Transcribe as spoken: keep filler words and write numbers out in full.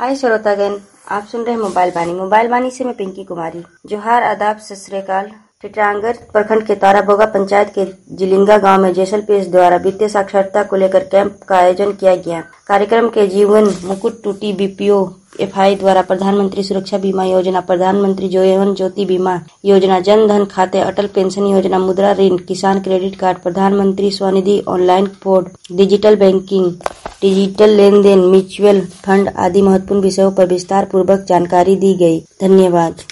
हाय श्रोतागण, आप सुन रहे हैं मोबाइल बानी। मोबाइल बानी से मैं पिंकी कुमारी। जोहार, आदाब, सत श्री अकाल। टीटलागढ़ प्रखंड के ताराबोगा पंचायत के जिलिंगा गांव में जेसल पीएस द्वारा वित्तीय साक्षरता को लेकर कैंप का आयोजन किया गया। कार्यक्रम के जीवन मुकुट टूटी बीपीओ एफआई द्वारा प्रधानमंत्री सुरक्षा बीमा योजना, प्रधानमंत्री जीवन ज्योति बीमा योजना, जन धन खाते, अटल पेंशन योजना, मुद्रा ऋण, किसान क्रेडिट कार्ड, प्रधानमंत्री SVANidhi, online port, digital banking, digital लेन देन, म्यूचुअल फंड आदि महत्वपूर्ण विषयों पर विस्तार पूर्वक जानकारी दी गई। धन्यवाद।